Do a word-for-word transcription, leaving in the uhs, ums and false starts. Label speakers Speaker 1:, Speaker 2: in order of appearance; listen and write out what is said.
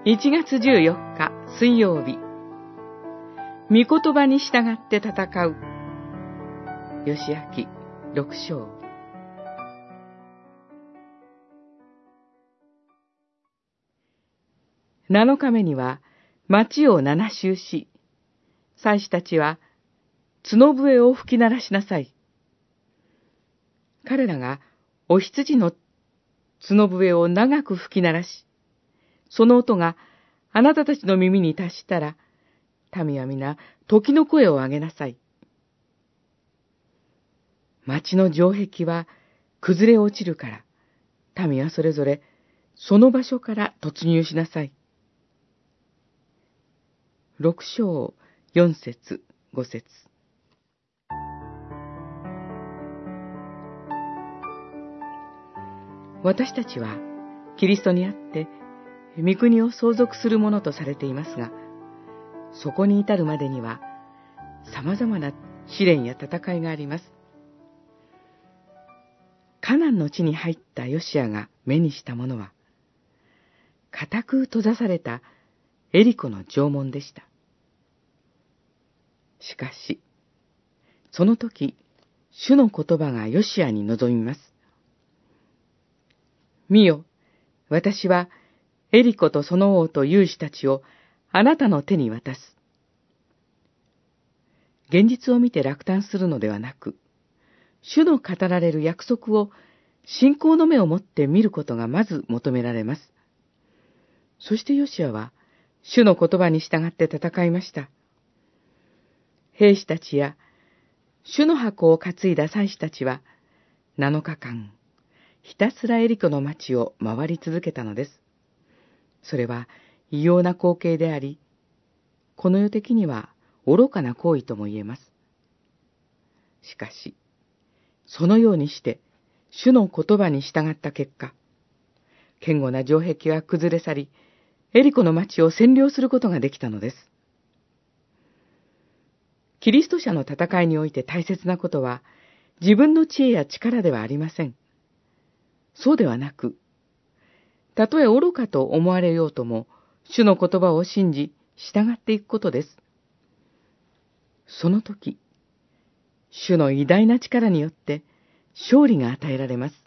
Speaker 1: いちがつじゅうよっか水曜日、御言葉に従って戦う。ヨシア記六章。七日目には町を七周し、祭司たちは角笛を吹き鳴らしなさい。彼らがお羊の角笛を長く吹き鳴らし、その音があなたたちの耳に達したら、民は皆時の声を上げなさい。町の城壁は崩れ落ちるから、民はそれぞれその場所から突入しなさい。六章四節五節。私たちはキリストにあって御国を相続するものとされていますが、そこに至るまでには様々な試練や戦いがあります。カナンの地に入ったヨシアが目にしたものは、固く閉ざされたエリコの城門でした。しかし、その時、主の言葉がヨシアに臨みます。見よ、私はエリコとその王と勇士たちをあなたの手に渡す。現実を見て落胆するのではなく、主の語られる約束を信仰の目を持って見ることがまず求められます。そしてヨシアは主の言葉に従って戦いました。兵士たちや主の箱を担いだ祭司たちはなのかかん、ひたすらエリコの町を回り続けたのです。それは異様な光景であり、この世的には愚かな行為とも言えます。しかし、そのようにして主の言葉に従った結果、堅固な城壁が崩れ去り、エリコの町を占領することができたのです。キリスト者の戦いにおいて大切なことは、自分の知恵や力ではありません。そうではなく、たとえ愚かと思われようとも、主の言葉を信じ、従っていくことです。その時、主の偉大な力によって勝利が与えられます。